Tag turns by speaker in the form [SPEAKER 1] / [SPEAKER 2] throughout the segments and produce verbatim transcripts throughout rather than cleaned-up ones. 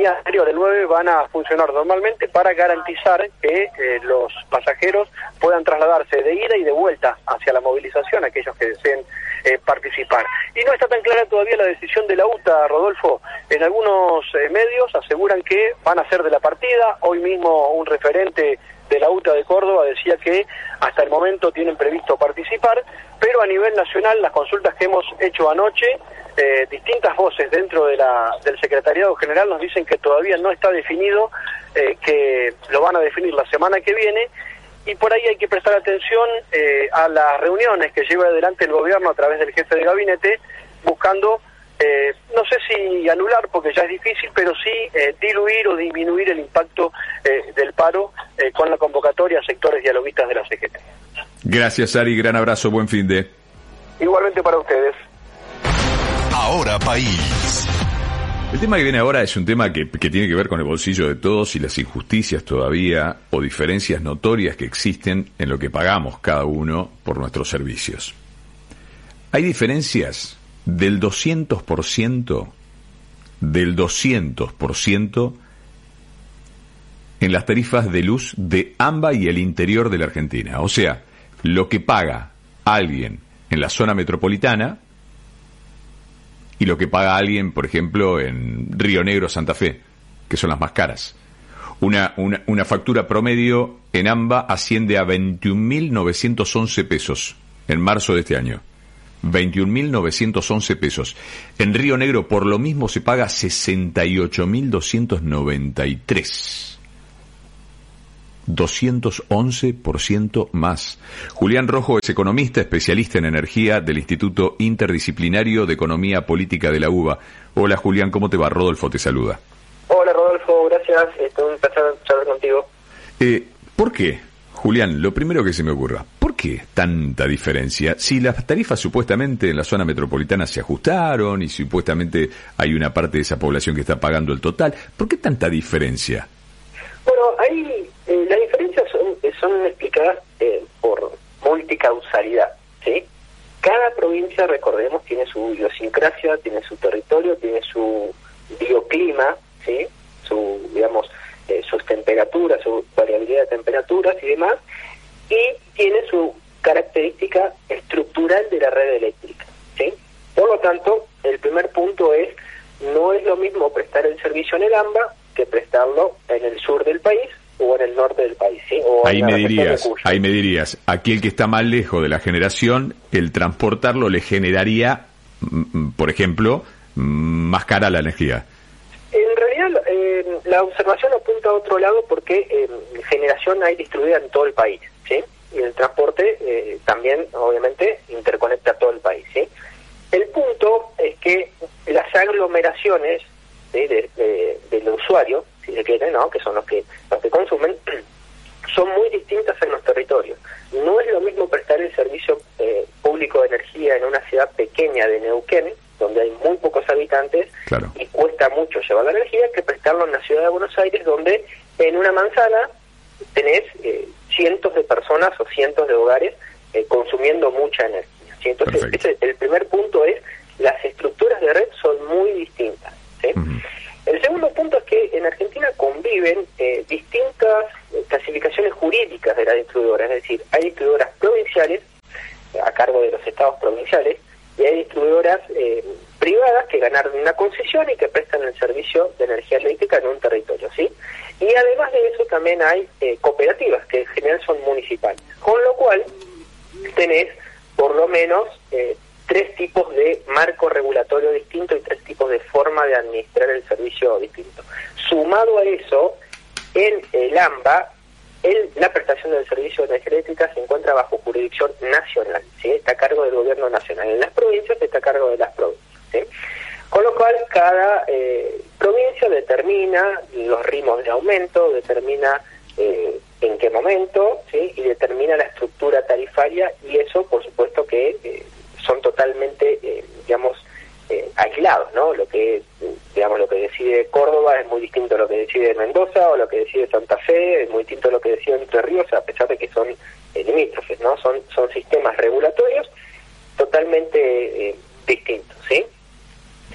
[SPEAKER 1] líneas aéreas del nueve van a funcionar normalmente para garantizar que eh, los pasajeros puedan trasladarse de ida y de vuelta hacia la movilización, aquellos que deseen eh, participar. Y no está tan clara todavía la decisión de la U T A, Rodolfo. En algunos eh, medios aseguran que van a ser de la partida. Hoy mismo un referente de la U T A de Córdoba decía que hasta el momento tienen previsto participar, pero a nivel nacional las consultas que hemos hecho anoche, eh, distintas voces dentro de la del Secretariado General nos dicen que todavía no está definido, eh, que lo van a definir la semana que viene, y por ahí hay que prestar atención eh, a las reuniones que lleva adelante el gobierno a través del jefe de gabinete, buscando Eh, no sé si anular, porque ya es difícil, pero sí eh, diluir o disminuir el impacto eh, del paro eh, con la convocatoria a sectores dialoguistas de la C G T.
[SPEAKER 2] Gracias, Ari, gran abrazo, buen fin de.
[SPEAKER 1] Igualmente para ustedes.
[SPEAKER 3] Ahora País.
[SPEAKER 2] El tema que viene ahora es un tema que, que tiene que ver con el bolsillo de todos y las injusticias todavía o diferencias notorias que existen en lo que pagamos cada uno por nuestros servicios. Hay diferencias del doscientos por ciento, del doscientos por ciento en las tarifas de luz de AMBA y el interior de la Argentina. O sea, lo que paga alguien en la zona metropolitana y lo que paga alguien, por ejemplo, en Río Negro, Santa Fe, que son las más caras. Una, una, una factura promedio en AMBA asciende a veintiún mil novecientos once pesos en marzo de este año. veintiún mil novecientos once pesos. En Río Negro por lo mismo se paga sesenta y ocho mil doscientos noventa y tres. doscientos once por ciento más. Julián Rojo es economista, especialista en energía del Instituto Interdisciplinario de Economía Política de la U B A. Hola Julián, ¿cómo te va? Rodolfo te saluda.
[SPEAKER 1] Hola Rodolfo, gracias. Es un placer charlar contigo.
[SPEAKER 2] Eh, ¿Por qué? Julián, lo primero que se me ocurra, ¿por qué tanta diferencia? Si las tarifas supuestamente en la zona metropolitana se ajustaron y supuestamente hay una parte de esa población que está pagando el total, ¿por qué tanta diferencia?
[SPEAKER 1] Bueno, ahí eh, las diferencias son, son explicadas eh, por multicausalidad, ¿sí? Cada provincia, recordemos, tiene su idiosincrasia, tiene su territorio, tiene su bioclima, ¿sí? Su, digamos, eh, sus temperaturas, su variabilidad de temperaturas y demás, y tiene su característica estructural de la red eléctrica, ¿sí? Por lo tanto, el primer punto es, no es lo mismo prestar el servicio en el AMBA que prestarlo en el sur del país o en el norte del país, ¿sí? O
[SPEAKER 2] ahí
[SPEAKER 1] en
[SPEAKER 2] me
[SPEAKER 1] la región
[SPEAKER 2] dirías,
[SPEAKER 1] de Cuyo.
[SPEAKER 2] ahí me dirías, aquí el que está más lejos de la generación, el transportarlo le generaría, mm, por ejemplo, mm, más cara la energía.
[SPEAKER 1] En realidad, eh, la observación apunta a otro lado porque eh, generación hay distribuida en todo el país, ¿sí? Y el transporte eh, también, obviamente, interconecta a todo el país, ¿sí? El punto es que las aglomeraciones, ¿sí? de, de, del usuario, si se quiere, ¿no? Que son los que los que consumen, son muy distintas en los territorios. No es lo mismo prestar el servicio eh, público de energía en una ciudad pequeña de Neuquén, donde hay muy pocos habitantes,
[SPEAKER 2] claro,
[SPEAKER 1] y cuesta mucho llevar la energía, que prestarlo en la ciudad de Buenos Aires, donde en una manzana tenés eh, cientos de personas o cientos de hogares eh, consumiendo mucha energía, ¿sí? Entonces, ese, el primer punto es, las estructuras de red son muy distintas, ¿sí? Uh-huh. El segundo punto es que en Argentina conviven eh, distintas clasificaciones jurídicas de las distribuidoras, es decir, hay distribuidoras provinciales a cargo de los estados provinciales y hay distribuidoras eh, privadas que ganaron una concesión y que prestan el servicio de energía eléctrica en un territorio, ¿sí? Y además de eso también hay eh, cooperativas que en general son municipales, con lo cual tenés por lo menos eh, tres tipos de marco regulatorio distinto y tres tipos de forma de administrar el servicio distinto. Sumado a eso, en el AMBA, el, la prestación del servicio de energía eléctrica se encuentra bajo jurisdicción nacional, ¿sí? Está a cargo del gobierno nacional. En las provincias está a cargo de las provincias, ¿sí? Con lo cual, cada eh, provincia determina los ritmos de aumento, determina eh, en qué momento, ¿sí? Y determina la estructura tarifaria, y eso, por supuesto, que eh, son totalmente, eh, digamos, eh, aislados, ¿no? Lo que, digamos, lo que decide Córdoba es muy distinto a lo que decide Mendoza, o lo que decide Santa Fe es muy distinto a lo que decide Entre Ríos, a pesar de que son eh, limítrofes, ¿no? Son, son sistemas regulatorios totalmente eh, distintos, ¿sí?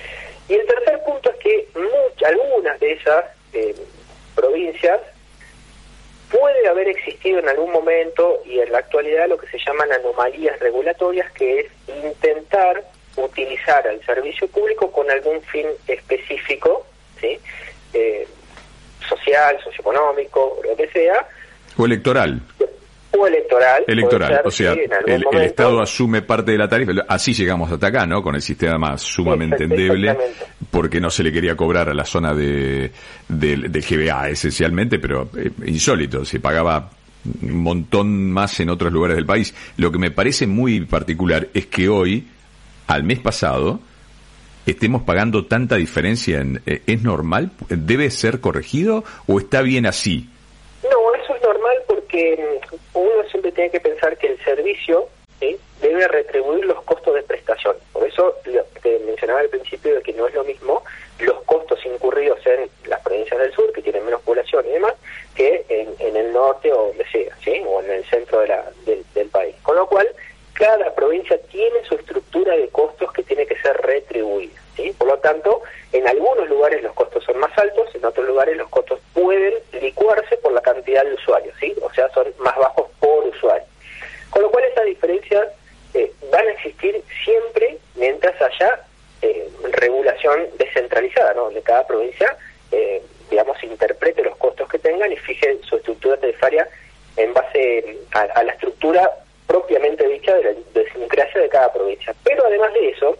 [SPEAKER 1] Y el tercer punto es que muchas, algunas de esas eh, provincias puede haber existido en algún momento y en la actualidad lo que se llaman anomalías regulatorias, que es intentar utilizar al servicio público con algún fin específico, ¿sí? eh, social, socioeconómico, lo que sea.
[SPEAKER 2] O electoral.
[SPEAKER 1] O electoral.
[SPEAKER 2] Electoral, ser, o sea, sí, el,
[SPEAKER 1] momento,
[SPEAKER 2] el Estado asume parte de la tarifa. Así llegamos hasta acá, ¿no? Con el sistema sumamente endeble, porque no se le quería cobrar a la zona de del de G B A esencialmente, pero eh, insólito, se pagaba un montón más en otros lugares del país. Lo que me parece muy particular es que hoy, al mes pasado, estemos pagando tanta diferencia. En, eh, ¿Es normal? ¿Debe ser corregido o está bien así?
[SPEAKER 1] No, eso es normal porque uno siempre tiene que pensar que el servicio, ¿sí?, debe retribuir los costos de prestación. Por eso te mencionaba al principio de que no es lo mismo los costos incurridos en las provincias del sur, que tienen menos población y demás, que en, en el norte o donde sea, ¿sí?, o en el centro de la, del, del país. Con lo cual, cada provincia tiene su estructura de costos que tiene que ser retribuida, ¿sí? Por lo tanto, en algunos lugares los costos son más altos, en otros lugares los costos pueden licuarse por la cantidad de usuarios, ¿sí? O sea, son más bajos por usuario. Con lo cual, esas diferencias eh, van a existir siempre mientras haya eh, regulación descentralizada, ¿no? Donde cada provincia, eh, digamos, interprete los costos que tengan y fije su estructura tarifaria en base a, a la estructura propiamente dicha de la idiosincrasia de cada provincia. Pero además de eso,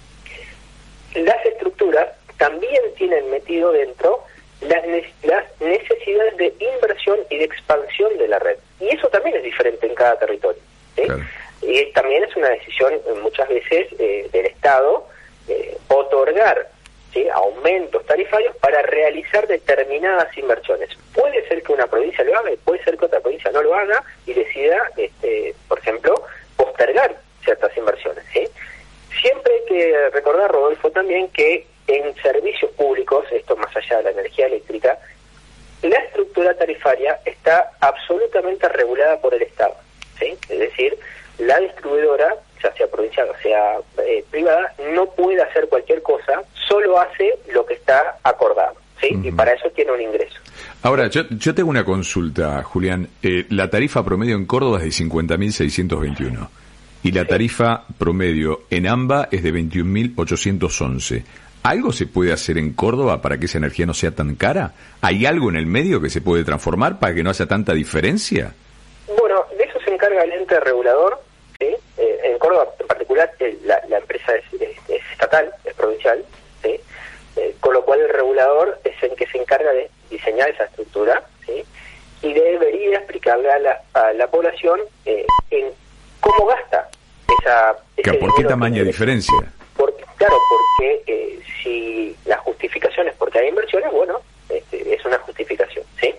[SPEAKER 1] las estructuras también tienen metido dentro las, ne- las necesidades de inversión y de expansión de la red. Y eso también es diferente en cada territorio, ¿sí? Claro. Y también es una decisión muchas veces eh, del Estado eh, otorgar, ¿sí?, aumentos tarifarios para realizar determinadas inversiones. Puede ser que una provincia lo haga y puede ser que otra provincia no lo haga y decida, este, por ejemplo, postergar ciertas inversiones, ¿sí? Siempre hay que recordar, Rodolfo, también que en servicios públicos, esto más allá de la energía eléctrica, la estructura tarifaria está absolutamente regulada por el Estado, ¿sí? Es decir, la distribuidora, ya sea provincial o sea eh, privada, no puede hacer cualquier cosa, solo hace lo que está acordado, ¿sí? Uh-huh. Y para eso tiene un ingreso.
[SPEAKER 2] Ahora, yo, yo tengo una consulta, Julián. Eh, la tarifa promedio en Córdoba es de cincuenta mil seiscientos veintiuno y la tarifa promedio en AMBA es de veintiún mil ochocientos once. ¿Algo se puede hacer en Córdoba para que esa energía no sea tan cara? ¿Hay algo en el medio que se puede transformar para que no haya tanta diferencia?
[SPEAKER 1] Bueno, de eso se encarga el ente regulador, ¿sí? Eh, en Córdoba en particular eh, la, la empresa es, es, es estatal, es provincial, ¿sí? Eh, con lo cual el regulador es el que se encarga de diseñar esa estructura, ¿sí?, y debería explicarle a la, a la población eh, en cómo gasta esa...
[SPEAKER 2] ¿Por qué tamaña diferencia?
[SPEAKER 1] Porque, claro, porque eh, si la justificación es porque hay inversiones, bueno, este, es una justificación, ¿sí?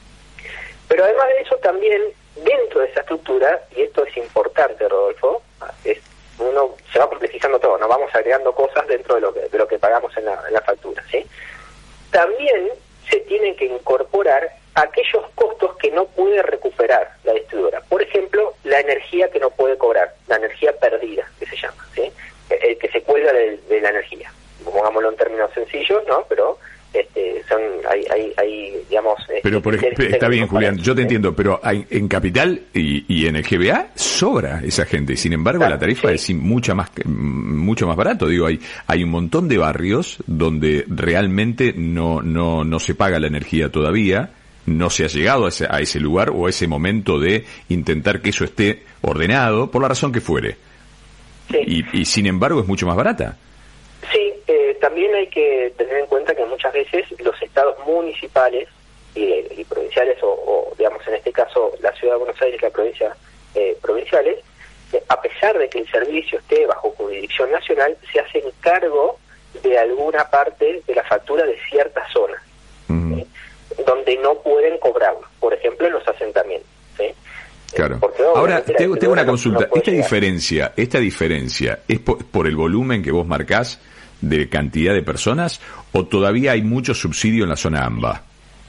[SPEAKER 1] Pero además de eso también, dentro de esa estructura, y esto es importante, Rodolfo, es, uno se va complejizando todo, nos vamos agregando cosas dentro de lo que, de lo que pagamos en la, en la factura, ¿sí? También se tienen que incorporar aquellos costos que no puede recuperar la distribuidora. Por ejemplo, la energía que no puede cobrar, la energía perdida, que se llama, ¿sí? El que se cuelga de, de la energía. Pongámoslo en términos sencillos, ¿no? Pero este, son, hay, hay, hay digamos...
[SPEAKER 2] Pero por ejemplo, está bien, Julián, yo te entiendo, pero hay, en Capital y, y en el G B A sobra esa gente. Sin embargo, claro, la tarifa sí. es mucha más, mucho más barato. Digo, hay, hay un montón de barrios donde realmente no, no, no se paga la energía todavía. No se ha llegado a ese, a ese lugar o a ese momento de intentar que eso esté ordenado, por la razón que fuere. Sí. Y, y sin embargo es mucho más barata.
[SPEAKER 1] Sí, eh, también hay que tener en cuenta que muchas veces los estados municipales y, y provinciales, o, o digamos en este caso la Ciudad de Buenos Aires y la provincia eh, provinciales, eh, a pesar de que el servicio esté bajo jurisdicción nacional, se hacen cargo de alguna parte de la factura de ciertas zonas. Uh-huh. ¿Sí?, donde no pueden cobrarlo, por ejemplo en los asentamientos, ¿sí?
[SPEAKER 2] Claro. Ahora, tengo, tengo una consulta. No esta llegar. diferencia, esta diferencia, ¿es por, por el volumen que vos marcás de cantidad de personas o todavía hay mucho subsidio en la zona AMBA?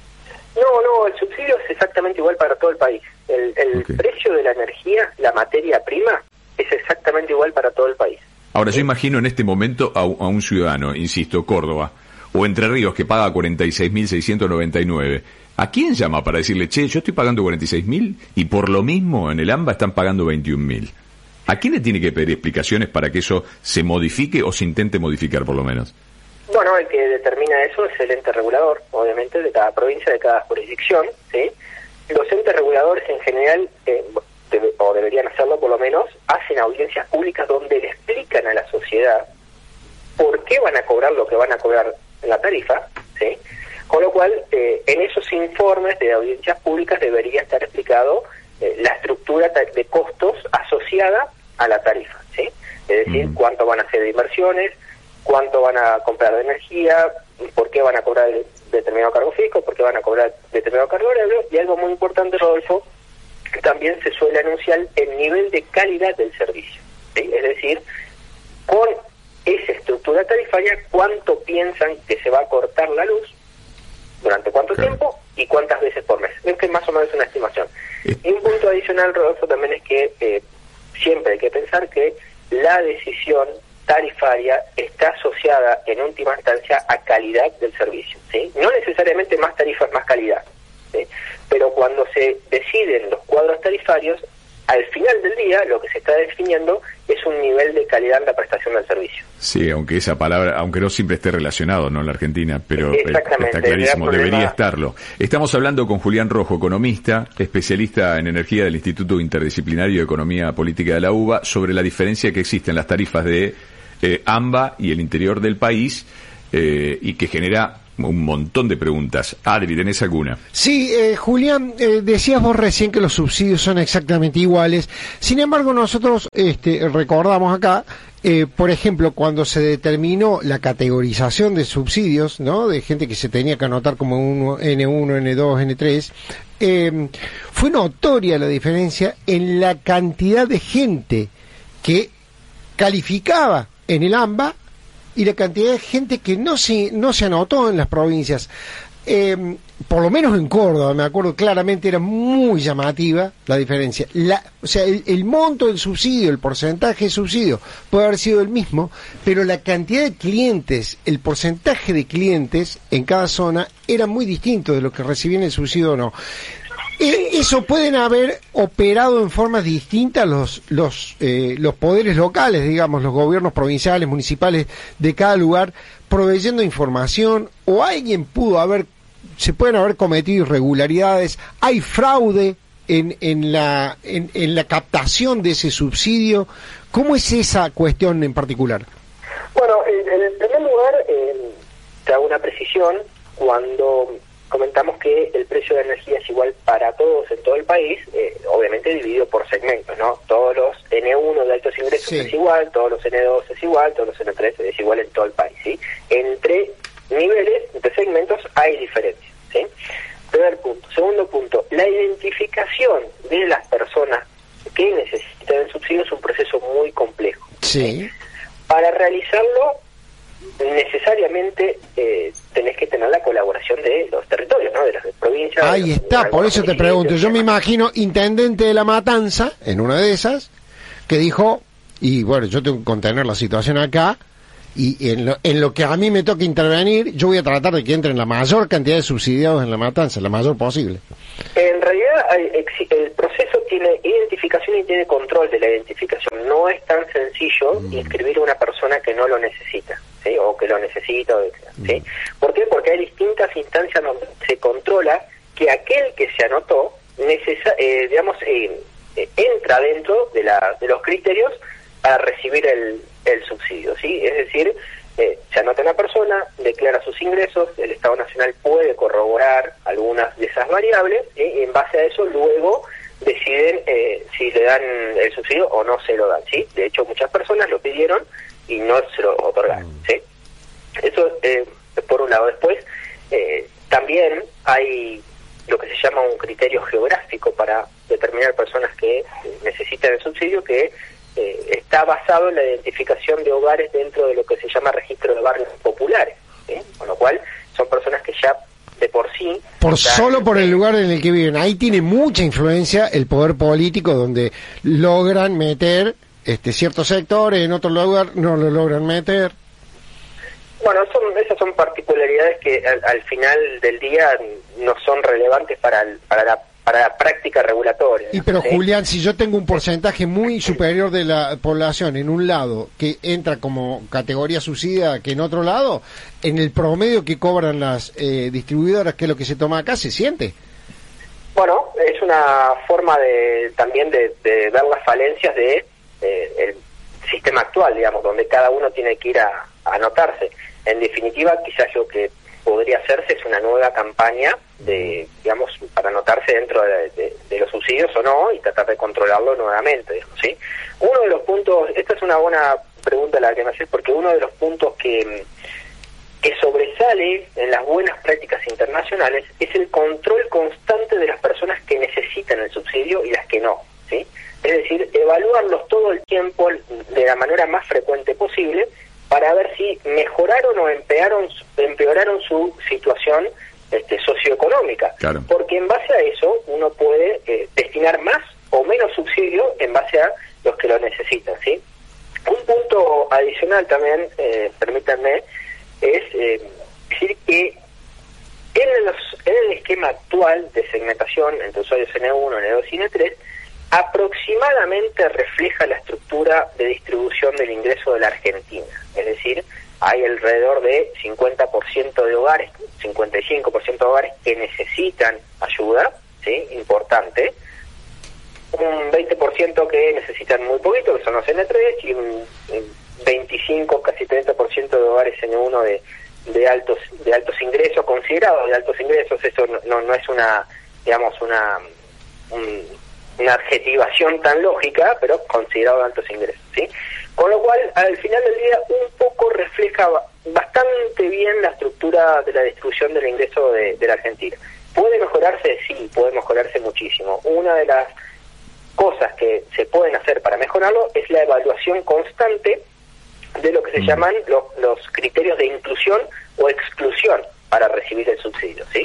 [SPEAKER 1] No, no, el subsidio es exactamente igual para todo el país. El, el okay. precio de la energía, la materia prima, es exactamente igual para todo el país.
[SPEAKER 2] Ahora, yo imagino en este momento a, a un ciudadano, insisto, Córdoba, o Entre Ríos, que paga cuarenta y seis mil seiscientos noventa y nueve. ¿A quién llama para decirle, che, yo estoy pagando cuarenta y seis mil y por lo mismo en el AMBA están pagando veintiún mil? ¿A quién le tiene que pedir explicaciones para que eso se modifique o se intente modificar por lo menos?
[SPEAKER 1] Bueno, el que determina eso es el ente regulador, obviamente, de cada provincia, de cada jurisdicción, ¿sí? Los entes reguladores en general, eh, debe, o deberían hacerlo por lo menos, hacen audiencias públicas donde le explican a la sociedad por qué van a cobrar lo que van a cobrar en la tarifa, ¿sí? Con lo cual, eh, en esos informes de audiencias públicas debería estar explicado eh, la estructura de costos asociada a la tarifa, ¿sí? Es decir, mm. cuánto van a ser de inversiones, cuánto van a comprar de energía, por qué van a cobrar determinado cargo fijo, por qué van a cobrar determinado cargo variable, y algo muy importante, Rodolfo, que también se suele anunciar el nivel de calidad del servicio, ¿sí? Es decir, con esa estructura tarifaria, cuánto piensan que se va a cortar la luz, durante cuánto claro. tiempo y cuántas veces por mes. Es que más o menos es una estimación. Eh. Y un punto adicional, Rodolfo, también es que eh, siempre hay que pensar que la decisión tarifaria está asociada en última instancia a calidad del servicio, ¿sí? No necesariamente más tarifas, más calidad, ¿sí? Pero cuando se deciden los cuadros tarifarios, al final del día lo que se está definiendo es un nivel de calidad en la prestación del servicio.
[SPEAKER 2] Sí, aunque esa palabra, aunque no siempre esté relacionado, ¿no?, en la Argentina, pero está clarísimo, debería estarlo. Estamos hablando con Julián Rojo, economista, especialista en energía del Instituto Interdisciplinario de Economía Política de la UBA, sobre la diferencia que existe en las tarifas de eh, AMBA y el interior del país, eh, y que genera un montón de preguntas. Adri, ¿tenés alguna?
[SPEAKER 4] Sí, eh, Julián, eh, decías vos recién que los subsidios son exactamente iguales. Sin embargo, nosotros este, recordamos acá, eh, por ejemplo, cuando se determinó la categorización de subsidios, ¿no?, de gente que se tenía que anotar como uno, ene uno, ene dos, ene tres, eh, fue notoria la diferencia en la cantidad de gente que calificaba en el AMBA y la cantidad de gente que no se no se anotó en las provincias. Eh, por lo menos en Córdoba, me acuerdo claramente, era muy llamativa la diferencia. La, o sea, el, el monto del subsidio, el porcentaje de subsidio puede haber sido el mismo, pero la cantidad de clientes, el porcentaje de clientes en cada zona era muy distinto de lo que recibían el subsidio o no. Eso pueden haber operado en formas distintas los los eh, los poderes locales, digamos, los gobiernos provinciales, municipales de cada lugar, proveyendo información, o alguien pudo haber, se pueden haber cometido irregularidades, hay fraude en en la en, en la captación de ese subsidio. ¿Cómo es esa cuestión en particular?
[SPEAKER 1] Bueno, en, en primer lugar, eh, te hago una precisión. Cuando comentamos que el precio de energía es igual para todos en todo el país, eh, obviamente dividido por segmentos, ¿no? Todos los ene uno de altos ingresos sí. es igual, todos los ene dos es igual, todos los ene tres es igual en todo el país, ¿sí? Entre niveles, entre segmentos, hay diferencias, ¿sí? Primer punto. Segundo punto, la identificación de las personas que necesitan el subsidio es un proceso muy complejo.
[SPEAKER 4] Sí. ¿sí?
[SPEAKER 1] Para realizarlo, necesariamente eh, tenés que tener la colaboración de los territorios, ¿no?, de las provincias.
[SPEAKER 4] Ahí está, por eso te pregunto. Yo me imagino intendente de La Matanza, en una de esas, que dijo, y bueno, yo tengo que contener la situación acá, y en lo, en lo que a mí me toca intervenir, yo voy a tratar de que entren la mayor cantidad de subsidiados en La Matanza, la mayor posible. En
[SPEAKER 1] realidad, hay, el proceso tiene identificación y tiene control de la identificación. No es tan sencillo mm. inscribir a una persona que no lo necesita, ¿sí?, o que lo necesita, ¿sí? Mm. ¿Por qué? Porque hay distintas instancias donde se controla que aquel que se anotó, necesa, eh, digamos, eh, eh, entra dentro de, la, de los criterios para recibir el, el subsidio, ¿sí? Es decir, eh, se anota una persona, declara sus ingresos, el Estado Nacional puede corroborar algunas de esas variables, ¿sí?, y en base a eso luego deciden eh, si le dan el subsidio o no se lo dan, ¿sí? De hecho, muchas personas lo pidieron y no se lo otorgaron, ¿sí? Eso eh, por un lado. Después, eh, también hay lo que se llama un criterio geográfico para determinar personas que necesitan el subsidio, que eh, está basado en la identificación de hogares dentro de lo que se llama registro de barrios populares, ¿sí? Con lo cual son personas que ya de por sí...
[SPEAKER 4] Por solo por el lugar en el que viven. Ahí tiene mucha influencia el poder político, donde logran meter este, ciertos sectores, en otro lugar no lo logran meter.
[SPEAKER 1] Bueno, son, esas son particularidades que al, al final del día no son relevantes para, el, para, la, para la práctica regulatoria.
[SPEAKER 4] Y pero
[SPEAKER 1] ¿sí?
[SPEAKER 4] Julián, si yo tengo un porcentaje muy superior de la población en un lado que entra como categoría subsidiada que en otro lado, en el promedio que cobran las eh, distribuidoras, que es lo que se toma acá, se siente.
[SPEAKER 1] Bueno, es una forma de también de, de ver las falencias de eh, el sistema actual, digamos, donde cada uno tiene que ir a, a anotarse. En definitiva, quizás lo que podría hacerse es una nueva campaña de, digamos, para anotarse dentro de, de, de los subsidios o no, y tratar de controlarlo nuevamente, digamos, ¿sí? Uno de los puntos, esta es una buena pregunta la que me haces, porque uno de los puntos que, que sobresale en las buenas prácticas internacionales es el control constante de las personas que necesitan el subsidio y las que no, ¿sí? Es decir, evaluarlos todo el tiempo de la manera más frecuente posible para ver si mejoraron o empeoraron, empeoraron su situación este, socioeconómica.
[SPEAKER 2] Claro.
[SPEAKER 1] Porque en base a eso uno puede eh, destinar más o menos subsidio en base a los que lo necesitan, ¿sí? Un punto adicional también, eh, permítanme, es eh, decir que en, los, en el esquema actual de segmentación entre usuarios N uno, N dos y N tres, aproximadamente refleja la estructura de distribución del ingreso de la Argentina. Es decir, hay alrededor de cincuenta por ciento de hogares, cincuenta y cinco por ciento de hogares que necesitan ayuda, ¿sí? Importante. Un veinte por ciento que necesitan muy poquito, que son los N tres, y un veinticinco, casi treinta por ciento de hogares N uno de, de altos de altos ingresos, considerados de altos ingresos. Eso no, no, no es una, digamos, una... Un, una adjetivación tan lógica, pero considerado de altos ingresos, ¿sí? Con lo cual, al final del día, un poco refleja bastante bien la estructura de la distribución del ingreso de, de la Argentina. ¿Puede mejorarse? Sí, puede mejorarse muchísimo. Una de las cosas que se pueden hacer para mejorarlo es la evaluación constante de lo que se llaman los, los criterios de inclusión o exclusión para recibir el subsidio, ¿sí?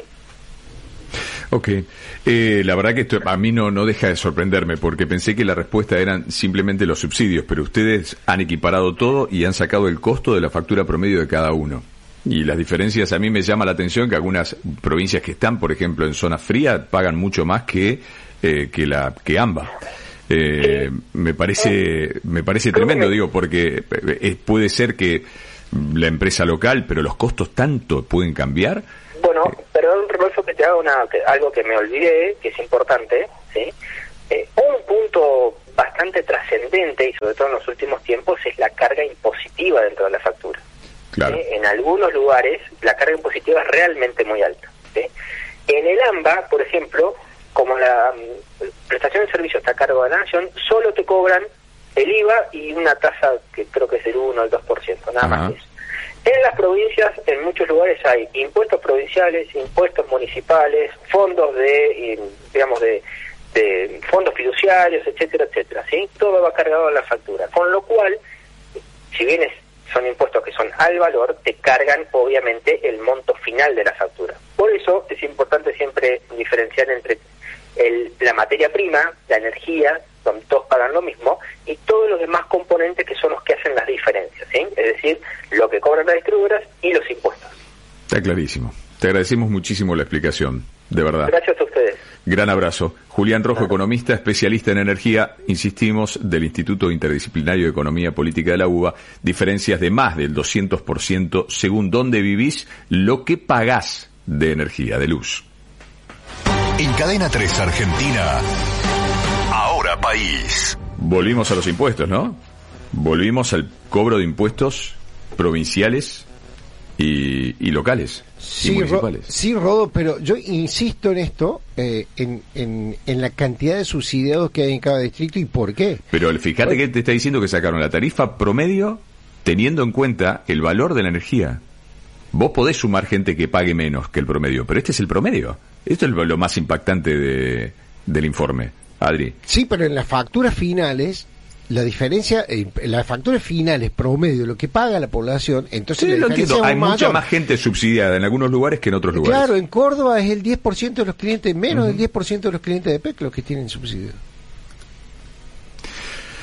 [SPEAKER 2] Ok, eh, la verdad que esto a mí no, no deja de sorprenderme, porque pensé que la respuesta eran simplemente los subsidios, pero ustedes han equiparado todo y han sacado el costo de la factura promedio de cada uno. Y las diferencias, a mí me llama la atención que algunas provincias que están, por ejemplo, en zona fría, pagan mucho más que eh, que la que AMBA. Eh, me parece me parece tremendo, digo, porque eh, puede ser que la empresa local, pero los costos tanto pueden cambiar.
[SPEAKER 1] Bueno, perdón, Rodolfo, que te haga una, que, algo que me olvidé, que es importante, ¿sí? Eh, un punto bastante trascendente, y sobre todo en los últimos tiempos, es la carga impositiva dentro de la factura.
[SPEAKER 2] Claro.
[SPEAKER 1] ¿Sí? En algunos lugares, la carga impositiva es realmente muy alta, ¿sí? En el AMBA, por ejemplo, como la um, prestación de servicio está a cargo de la Nación, solo te cobran el I V A y una tasa que creo que es del uno al dos por ciento, nada
[SPEAKER 2] Ajá.
[SPEAKER 1] más que eso. En las provincias, en muchos lugares hay impuestos provinciales, impuestos municipales, fondos de, digamos, de, de fondos fiduciarios, etcétera, etcétera, ¿sí? Todo va cargado en la factura. Con lo cual, si bien es, son impuestos que son al valor, te cargan, obviamente, el monto final de la factura. Por eso es importante siempre diferenciar entre el, la materia prima, la energía, donde todos pagan lo mismo, y todos los demás componentes que son los que hacen las diferencias, ¿sí? Es decir, lo que cobran las distribuidoras y los impuestos.
[SPEAKER 2] Está clarísimo. Te agradecemos muchísimo la explicación, de verdad.
[SPEAKER 1] Gracias a ustedes.
[SPEAKER 2] Gran abrazo. Julián Rojo, economista, especialista en energía, insistimos, del Instituto Interdisciplinario de Economía Política de la U B A, diferencias de más del doscientos por ciento según dónde vivís, lo que pagás de energía, de luz.
[SPEAKER 3] En Cadena tres Argentina, Ahora País.
[SPEAKER 2] Volvimos a los impuestos, ¿no? Volvimos al cobro de impuestos provinciales y, y locales.
[SPEAKER 4] Sí,
[SPEAKER 2] y municipales.
[SPEAKER 4] Ro- sí, Rodo, pero yo insisto en esto, eh, en, en, en la cantidad de subsidiados que hay en cada distrito y por qué.
[SPEAKER 2] Pero fíjate
[SPEAKER 4] Oye,
[SPEAKER 2] que te está diciendo que sacaron la tarifa promedio teniendo en cuenta el valor de la energía. Vos podés sumar gente que pague menos que el promedio, pero este es el promedio. Esto es lo, lo más impactante de, del informe. Adri.
[SPEAKER 4] Sí, pero en las facturas finales, la diferencia, en las facturas finales promedio, lo que paga la población, entonces
[SPEAKER 2] Sí,
[SPEAKER 4] la
[SPEAKER 2] lo
[SPEAKER 4] diferencia
[SPEAKER 2] entiendo.
[SPEAKER 4] es
[SPEAKER 2] Hay
[SPEAKER 4] mayor.
[SPEAKER 2] mucha más gente subsidiada en algunos lugares que en otros lugares.
[SPEAKER 4] Claro, en Córdoba es el diez por ciento de los clientes, menos
[SPEAKER 2] Uh-huh.
[SPEAKER 4] del diez por ciento de los clientes de P E C los que tienen subsidio.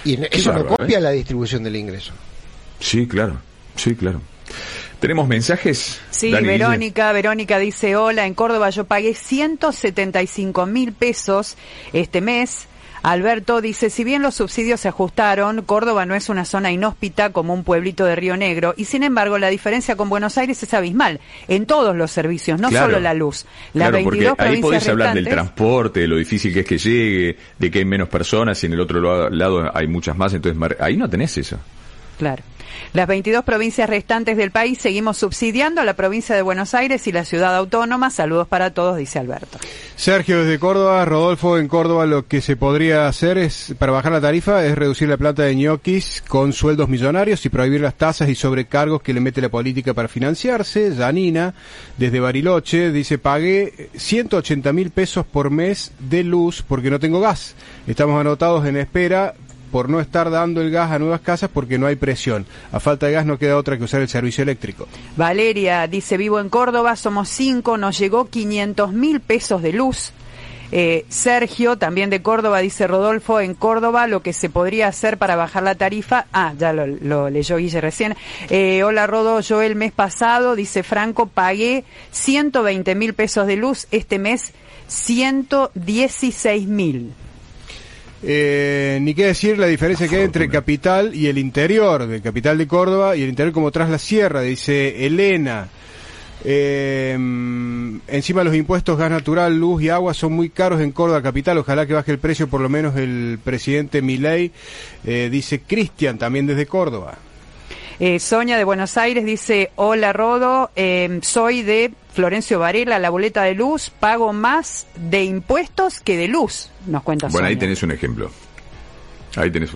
[SPEAKER 4] Y eso no copia ¿eh? la distribución del ingreso.
[SPEAKER 2] Sí, claro, sí, claro. ¿Tenemos mensajes?
[SPEAKER 5] Sí,
[SPEAKER 2] Dani,
[SPEAKER 5] Verónica,
[SPEAKER 2] dice.
[SPEAKER 5] Verónica dice, hola, en Córdoba yo pagué ciento setenta y cinco mil pesos este mes. Alberto dice, si bien los subsidios se ajustaron, Córdoba no es una zona inhóspita como un pueblito de Río Negro, y sin embargo la diferencia con Buenos Aires es abismal, en todos los servicios, no
[SPEAKER 2] claro,
[SPEAKER 5] solo la luz. Las
[SPEAKER 2] claro,
[SPEAKER 5] veintidós
[SPEAKER 2] porque ahí podés hablar del
[SPEAKER 5] restantes,
[SPEAKER 2] transporte, de lo difícil que es que llegue, de que hay menos personas y en el otro lado hay muchas más, entonces ahí no tenés eso.
[SPEAKER 5] Claro. Las veintidós provincias restantes del país seguimos subsidiando a la provincia de Buenos Aires y la ciudad autónoma. Saludos para todos, dice Alberto.
[SPEAKER 6] Sergio desde Córdoba. Rodolfo, en Córdoba lo que se podría hacer es, para bajar la tarifa, es reducir la plata de ñoquis con sueldos millonarios y prohibir las tasas y sobrecargos que le mete la política para financiarse. Janina, desde Bariloche, dice, pagué ciento ochenta mil pesos por mes de luz porque no tengo gas. Estamos anotados en espera por no estar dando el gas a nuevas casas porque no hay presión. A falta de gas no queda otra que usar el servicio eléctrico.
[SPEAKER 5] Valeria dice, vivo en Córdoba, somos cinco, nos llegó quinientos mil pesos de luz. Eh, Sergio, también de Córdoba, dice Rodolfo, en Córdoba lo que se podría hacer para bajar la tarifa, ah, ya lo, lo leyó Guille recién. Eh, hola Rodo, yo el mes pasado, dice Franco, pagué ciento veinte mil pesos de luz, este mes ciento dieciséis mil.
[SPEAKER 6] Eh, ni qué decir la diferencia que hay entre capital y el interior, de capital de Córdoba y el interior como tras la sierra, dice Elena. Eh, encima los impuestos, gas natural, luz y agua son muy caros en Córdoba capital, ojalá que baje el precio por lo menos el presidente Milei, eh, dice Cristian, también desde Córdoba.
[SPEAKER 5] Eh, Sonia de Buenos Aires dice, hola Rodo, eh, soy de Florencio Varela, la boleta de luz, pago más de impuestos que de luz, nos cuenta Sonia.
[SPEAKER 2] Bueno, ahí tenés un ejemplo. Ahí tenés